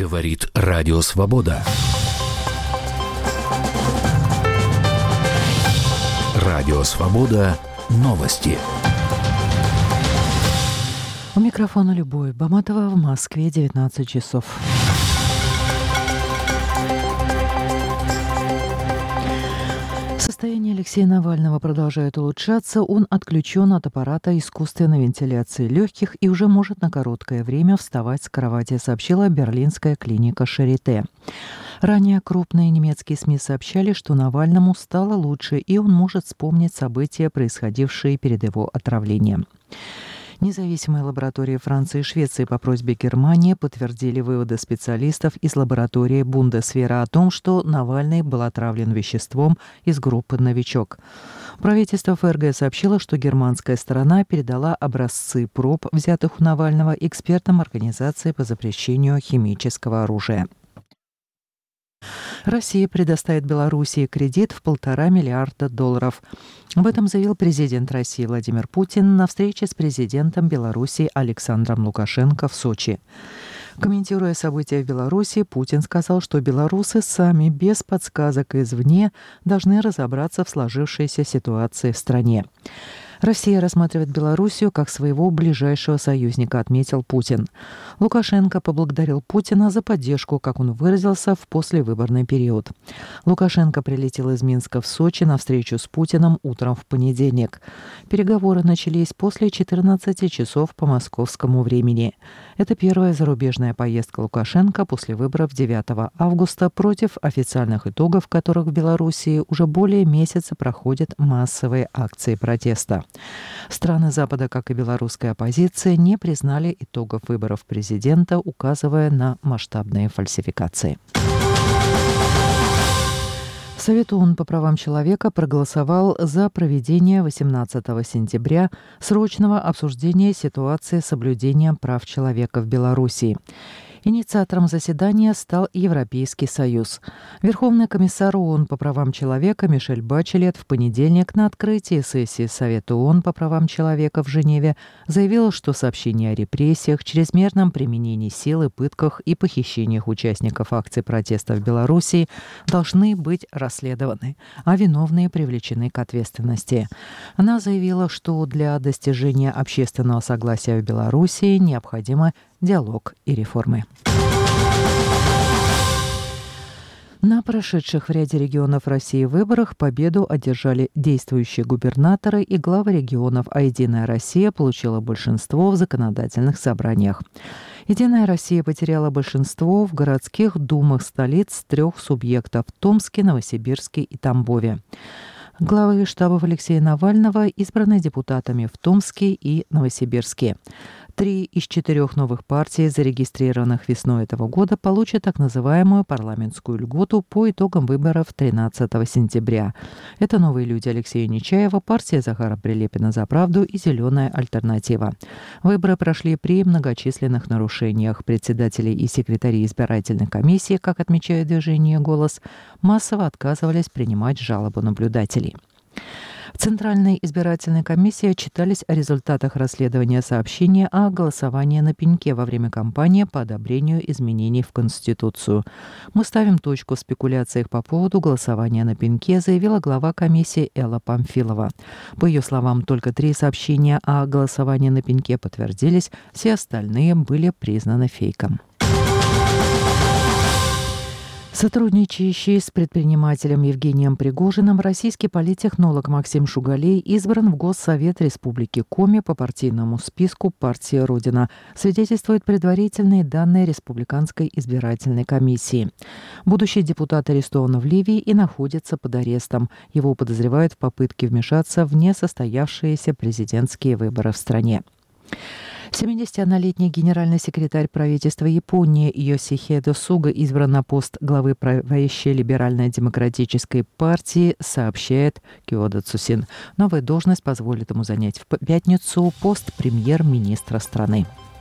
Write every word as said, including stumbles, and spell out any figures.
Говорит Радио Свобода. Радио Свобода. Новости. У микрофона Любовь Баматова, в Москве девятнадцать часов. Состояние Алексея Навального продолжает улучшаться. Он отключен от аппарата искусственной вентиляции легких и уже может на короткое время вставать с кровати, сообщила берлинская клиника Шарите. Ранее крупные немецкие СМИ сообщали, что Навальному стало лучше, и он может вспомнить события, происходившие перед его отравлением. Независимые лаборатории Франции и Швеции по просьбе Германии подтвердили выводы специалистов из лаборатории Бундесвера о том, что Навальный был отравлен веществом из группы «Новичок». Правительство ФРГ сообщило, что германская сторона передала образцы проб, взятых у Навального, экспертам Организации по запрещению химического оружия. Россия предоставит Белоруссии кредит в полтора миллиарда долларов. Об этом заявил президент России Владимир Путин на встрече с президентом Беларуси Александром Лукашенко в Сочи. Комментируя события в Беларуси, Путин сказал, что белорусы сами, без подсказок извне, должны разобраться в сложившейся ситуации в стране. Россия рассматривает Белоруссию как своего ближайшего союзника, отметил Путин. Лукашенко поблагодарил Путина за поддержку, как он выразился, в послевыборный период. Лукашенко прилетел из Минска в Сочи на встречу с Путиным утром в понедельник. Переговоры начались после четырнадцати часов по московскому времени. Это первая зарубежная поездка Лукашенко после выборов девятого августа, против официальных итогов которых в Белоруссии уже более месяца проходят массовые акции протеста. Страны Запада, как и белорусская оппозиция, не признали итогов выборов президента, указывая на масштабные фальсификации. Совет ООН по правам человека проголосовал за проведение восемнадцатого сентября срочного обсуждения ситуации соблюдения прав человека в Белоруссии. Инициатором заседания стал Европейский Союз. Верховный комиссар ООН по правам человека Мишель Бачелет в понедельник на открытии сессии Совета ООН по правам человека в Женеве заявила, что сообщения о репрессиях, чрезмерном применении силы, пытках и похищениях участников акций протеста в Белоруссии должны быть расследованы, а виновные привлечены к ответственности. Она заявила, что для достижения общественного согласия в Белоруссии необходимо диалог и реформы. На прошедших в ряде регионов России выборах победу одержали действующие губернаторы и главы регионов, а «Единая Россия» получила большинство в законодательных собраниях. «Единая Россия» потеряла большинство в городских думах столиц трех субъектов – Томске, Новосибирске и Тамбове. Главы штабов Алексея Навального избраны депутатами в Томске и Новосибирске. Три из четырех новых партий, зарегистрированных весной этого года, получат так называемую парламентскую льготу по итогам выборов тринадцатого сентября. Это «Новые люди» Алексея Нечаева, партия Захара Прилепина «За правду» и «Зеленая альтернатива». Выборы прошли при многочисленных нарушениях. Председатели и секретари избирательной комиссии, как отмечает движение «Голос», массово отказывались принимать жалобы наблюдателей. В Центральной избирательной комиссии отчитались о результатах расследования сообщения о голосовании на пеньке во время кампании по одобрению изменений в Конституцию. «Мы ставим точку в спекуляциях по поводу голосования на пеньке», заявила глава комиссии Элла Памфилова. По ее словам, только три сообщения о голосовании на пеньке подтвердились, все остальные были признаны фейком. Сотрудничающий с предпринимателем Евгением Пригожиным российский политтехнолог Максим Шугалей избран в Госсовет Республики Коми по партийному списку партии «Родина», свидетельствуют предварительные данные Республиканской избирательной комиссии. Будущий депутат арестован в Ливии и находится под арестом. Его подозревают в попытке вмешаться в несостоявшиеся президентские выборы в стране. семидесятиоднолетний генеральный секретарь правительства Японии Йосихидэ Суга избран на пост главы правящей либерально-демократической партии, сообщает Киода Цусин. Новая должность позволит ему занять в пятницу пост премьер-министра страны.